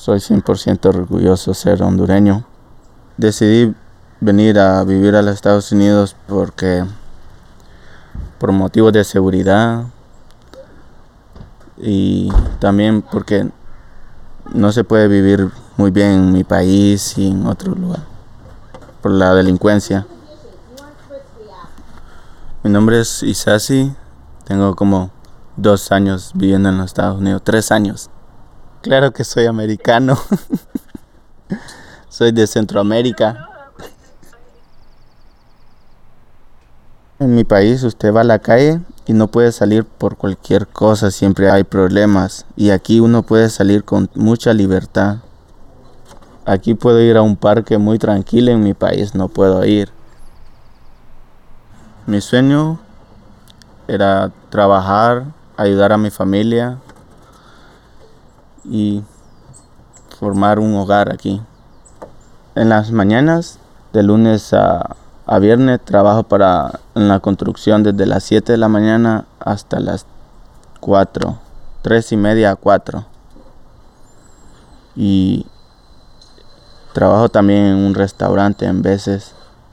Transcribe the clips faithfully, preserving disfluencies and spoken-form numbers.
Soy cien por ciento orgulloso de ser hondureño. Decidí venir a vivir a los Estados Unidos porque por motivos de seguridad y también porque no se puede vivir muy bien en mi país y en otro lugar por la delincuencia. Mi nombre es Isasi, tengo como dos años viviendo en los Estados Unidos, tres años. Claro que soy americano, soy de Centroamérica. En mi país usted va a la calle y no puede salir por cualquier cosa, siempre hay problemas. Y aquí uno puede salir con mucha libertad. Aquí puedo ir a un parque muy tranquilo, en mi país no puedo ir. Mi sueño era trabajar, ayudar a mi familia y formar un hogar aquí. En las mañanas, de lunes a, a viernes, trabajo para, en la construcción desde las siete de la mañana hasta las cuatro, tres y media a cuatro. Y trabajo también en un restaurante en veces.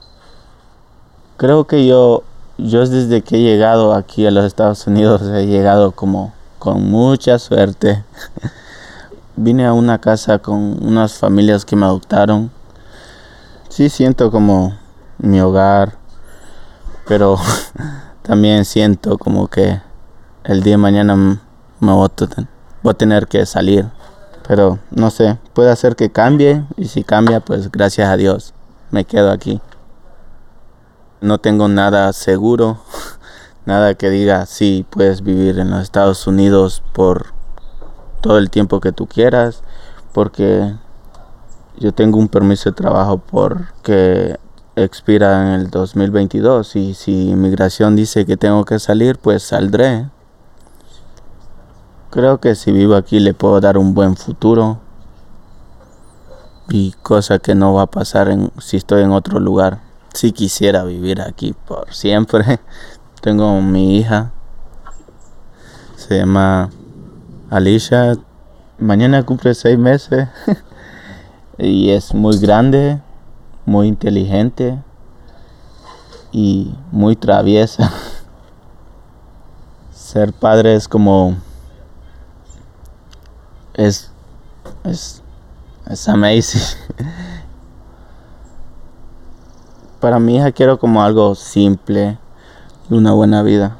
Creo que yo, yo desde que he llegado aquí a los Estados Unidos he llegado como con mucha suerte. Vine a una casa con unas familias que me adoptaron. Sí siento como mi hogar, pero también siento como que el día de mañana me voy a, voy a tener que salir. Pero no sé, puede ser que cambie y si cambia, pues gracias a Dios me quedo aquí. No tengo nada seguro, nada que diga sí, puedes vivir en los Estados Unidos por todo el tiempo que tú quieras, porque yo tengo un permiso de trabajo porque expira en el dos mil veintidós y si inmigración dice que tengo que salir, pues saldré. Creo que si vivo aquí le puedo dar un buen futuro y cosa que no va a pasar en, si estoy en otro lugar. Si quisiera vivir aquí por siempre. Tengo mi hija, se llama Alicia, mañana cumple seis meses y es muy grande, muy inteligente y muy traviesa. Ser padre es como es es es amazing. Para mi hija quiero como algo simple y una buena vida.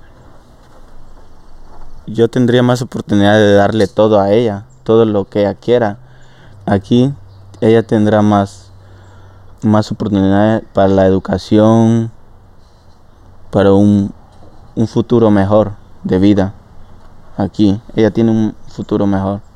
Yo tendría más oportunidad de darle todo a ella, todo lo que ella quiera. Aquí ella tendrá más, más oportunidades para la educación, para un, un futuro mejor de vida. Aquí ella tiene un futuro mejor.